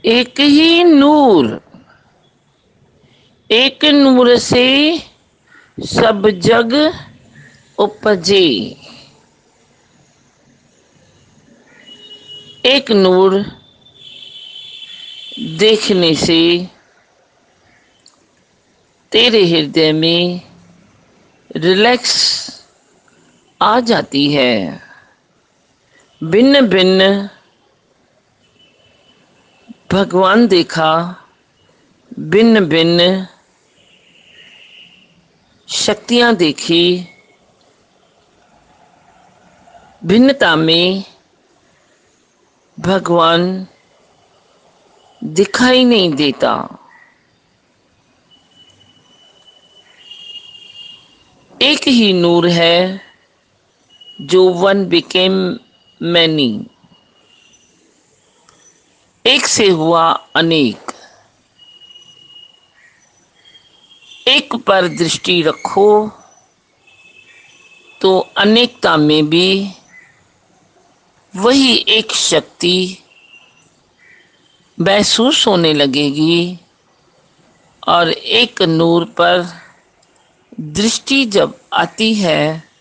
एक ही नूर, एक नूर से सब जग उपजे। एक नूर देखने से तेरे हृदय में रिलैक्स आ जाती है। भिन्न भिन्न भगवान देखा, भिन्न भिन्न शक्तियां देखी, भिन्नता में भगवान दिखाई नहीं देता। एक ही नूर है जो वन बिकेम मैनी, एक से हुआ अनेक। एक पर दृष्टि रखो तो अनेकता में भी वही एक शक्ति महसूस होने लगेगी। और एक नूर पर दृष्टि जब आती है